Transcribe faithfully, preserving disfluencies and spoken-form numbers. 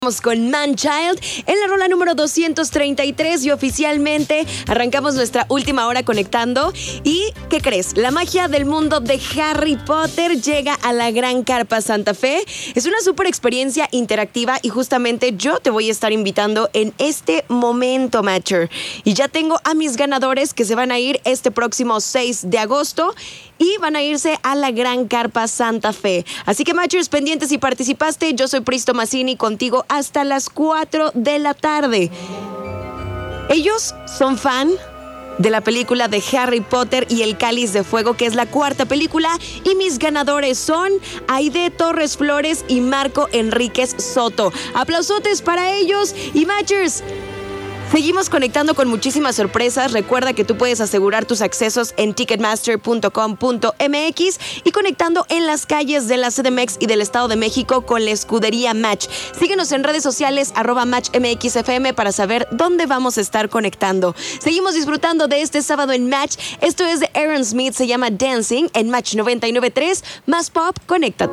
Vamos con Manchild en la rola número doscientos treinta y tres y oficialmente arrancamos nuestra última hora conectando. ¿Y qué crees? La magia del mundo de Harry Potter llega a la Gran Carpa Santa Fe. Es una súper experiencia interactiva y justamente yo te voy a estar invitando en este momento, Matcher. Y ya tengo a mis ganadores que se van a ir este próximo seis de agosto y van a irse a la Gran Carpa Santa Fe. Así que, Matchers, pendientes si participaste. Yo soy Pristo Mazzini, contigo hasta las cuatro de la tarde. Ellos son fan de la película de Harry Potter y el Cáliz de Fuego, que es la cuarta película, y mis ganadores son Aide Torres Flores y Marco Enríquez Soto. Aplausotes para ellos. Y Matchers, seguimos conectando con muchísimas sorpresas. Recuerda que tú puedes asegurar tus accesos en ticketmaster punto com punto m x y conectando en las calles de la C D M X y del Estado de México con la escudería Match. Síguenos en redes sociales arroba Match M X F M para saber dónde vamos a estar conectando. Seguimos disfrutando de este sábado en Match. Esto es de Aaron Smith, se llama Dancing en Match noventa y nueve punto tres. Más pop, conéctate.